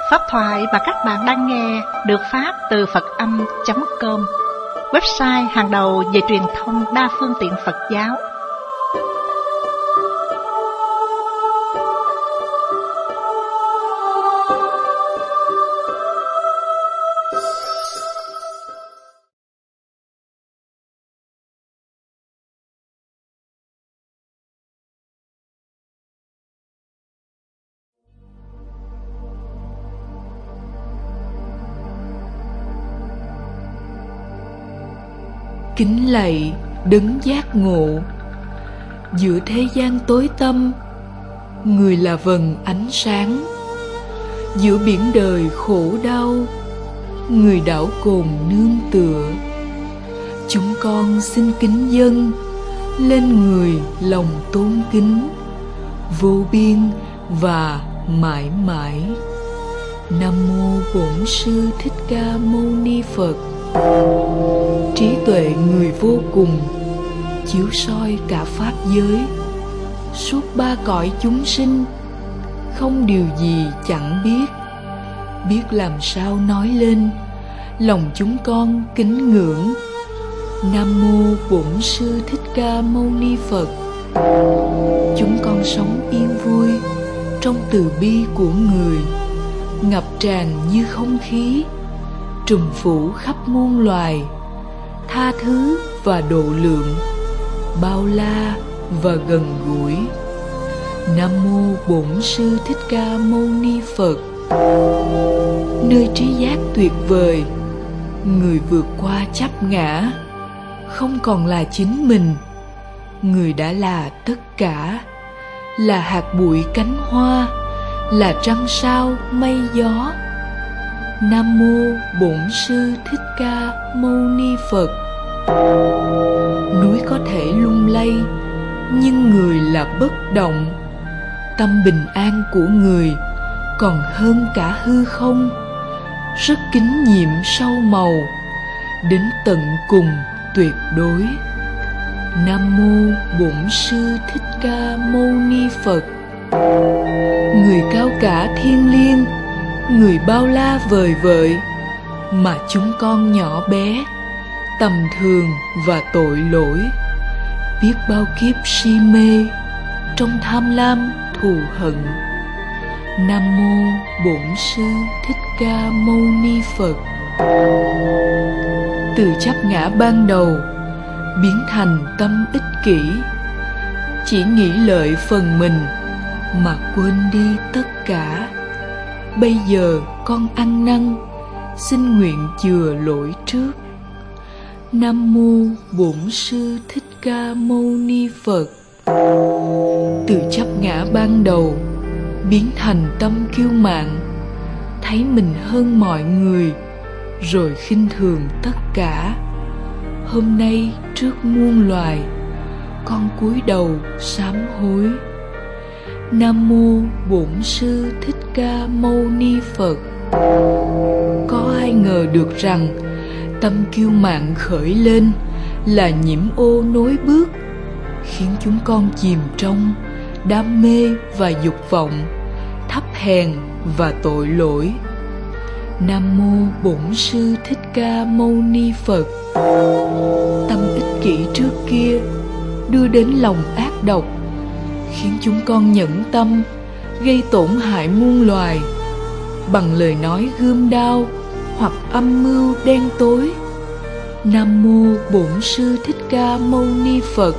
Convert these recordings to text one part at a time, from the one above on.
Pháp thoại mà các bạn đang nghe được phát từ Phật Âm.com, website hàng đầu về truyền thông đa phương tiện Phật giáo. Kính lạy đấng giác ngộ. Giữa thế gian tối tăm, người là vầng ánh sáng. Giữa biển đời khổ đau, người đảo cồn nương tựa. Chúng con xin kính dâng lên người lòng tôn kính, vô biên và mãi mãi. Nam mô Bổn Sư Thích Ca Mâu Ni Phật. Trí tuệ người vô cùng, chiếu soi cả pháp giới, suốt ba cõi chúng sinh, không điều gì chẳng biết. Biết làm sao nói lên, lòng chúng con kính ngưỡng. Nam mô Bổn Sư Thích Ca Mâu Ni Phật. Chúng con sống yên vui trong từ bi của người, ngập tràn như không khí, trùm phủ khắp muôn loài, tha thứ và độ lượng, bao la và gần gũi. Nam mô Bổn Sư Thích Ca Mâu Ni Phật. Nơi trí giác tuyệt vời, người vượt qua chấp ngã, không còn là chính mình. Người đã là tất cả, là hạt bụi cánh hoa, là trăng sao mây gió. Nam mô Bổn Sư Thích Ca Mâu Ni Phật. Núi có thể lung lay, nhưng người là bất động. Tâm bình an của người còn hơn cả hư không, rất kính nhiệm sâu màu, đến tận cùng tuyệt đối. Nam mô Bổn Sư Thích Ca Mâu Ni Phật. Người cao cả thiêng liêng, người bao la vời vợi, mà chúng con nhỏ bé, tầm thường và tội lỗi, biết bao kiếp si mê trong tham lam thù hận. Nam mô Bổn Sư Thích Ca Mâu Ni Phật. Từ chấp ngã ban đầu biến thành tâm ích kỷ, chỉ nghĩ lợi phần mình mà quên đi tất cả. Bây giờ con ăn năn, xin nguyện chừa lỗi trước. Nam mô Bổn Sư Thích Ca Mâu Ni Phật. Từ chấp ngã ban đầu biến thành tâm kiêu mạn, thấy mình hơn mọi người, rồi khinh thường tất cả. Hôm nay trước muôn loài, con cúi đầu sám hối. Nam mô Bổn Sư Thích Ca Mâu Ni Phật. Có ai ngờ được rằng tâm kiêu mạn khởi lên là nhiễm ô nối bước, khiến chúng con chìm trong đam mê và dục vọng, thấp hèn và tội lỗi. Nam mô Bổn Sư Thích Ca Mâu Ni Phật. Tâm ích kỷ trước kia đưa đến lòng ác độc, khiến chúng con nhẫn tâm gây tổn hại muôn loài bằng lời nói gươm đao hoặc âm mưu đen tối. Nam mô Bổn Sư Thích Ca Mâu Ni Phật.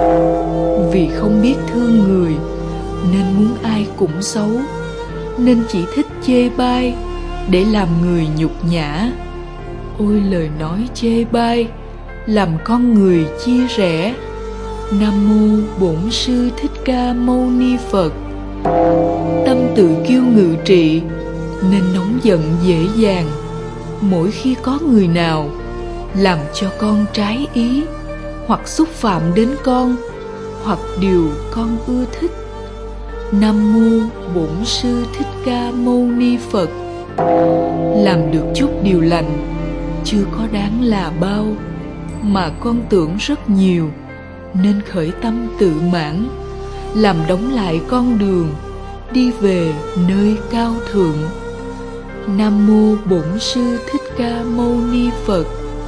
Vì không biết thương người nên muốn ai cũng xấu, nên chỉ thích chê bai để làm người nhục nhã. Ôi lời nói chê bai làm con người chia rẽ. Nam mô Bổn Sư Thích Ca Mâu Ni Phật. Tâm tự kiêu ngự trị nên nóng giận dễ dàng mỗi khi có người nào làm cho con trái ý, hoặc xúc phạm đến con, hoặc điều con ưa thích. Nam mô Bổn Sư Thích Ca Mâu Ni Phật. Làm được chút điều lành chưa có đáng là bao, mà con tưởng rất nhiều, nên khởi tâm tự mãn, làm đóng lại con đường đi về nơi cao thượng. Nam Mô Bổn Sư Thích Ca Mâu Ni Phật.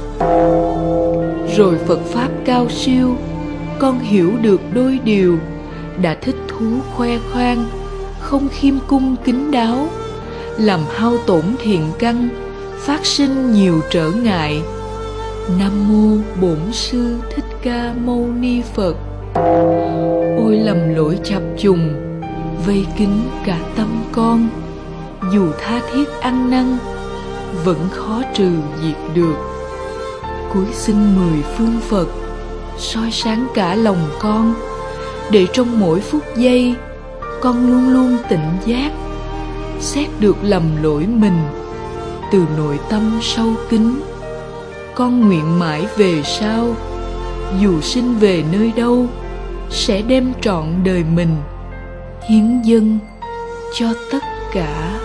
Rồi Phật Pháp cao siêu, con hiểu được đôi điều, đã thích thú khoe khoang, không khiêm cung kính đáo, làm hao tổn thiện căn, phát sinh nhiều trở ngại. Nam Mô Bổn Sư Thích Ca Mâu Ni Phật. Ôi lầm lỗi chập trùng, vây kín cả tâm con, dù tha thiết ăn năn, vẫn khó trừ diệt được. Cúi xin 10 phương Phật, soi sáng cả lòng con, để trong mỗi phút giây, con luôn luôn tỉnh giác, xét được lầm lỗi mình, từ nội tâm sâu kín. Con nguyện mãi về sau, dù sinh về nơi đâu, sẽ đem trọn đời mình, hiến dâng cho tất cả.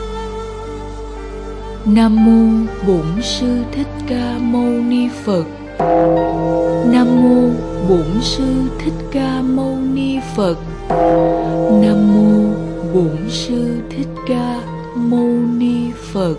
Nam Mô Bổn Sư Thích Ca Mâu Ni Phật. Nam Mô Bổn Sư Thích Ca Mâu Ni Phật. Nam Mô Bổn Sư Thích Ca Mâu Ni Phật.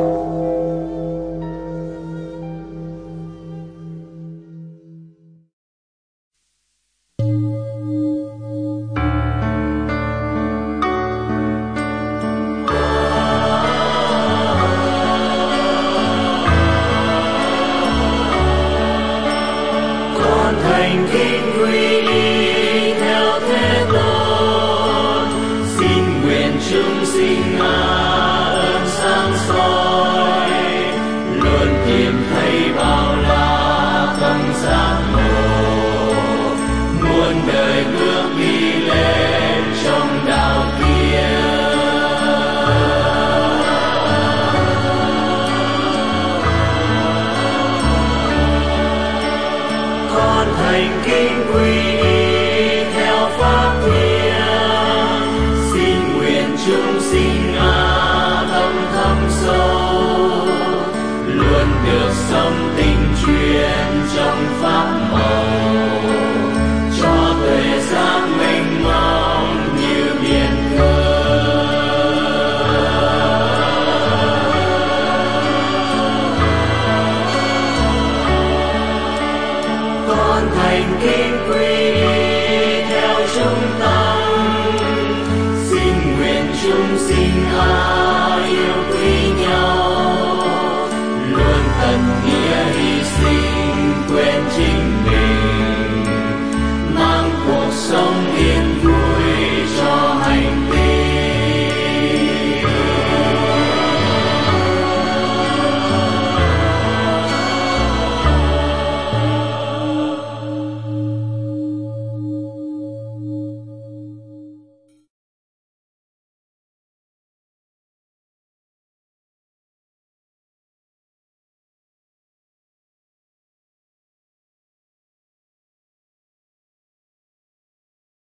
Thành kính quy y theo thế tôn, xin nguyện chúng sinh ơn sáng soi, luôn tìm thấy bao la tâm giác ngộ, muôn đời bước đi lên trong đạo kia. Con thành kính quy y theo pháp thiêng, xin nguyện chúng sinh tâm thâm sâu, luôn được sống tình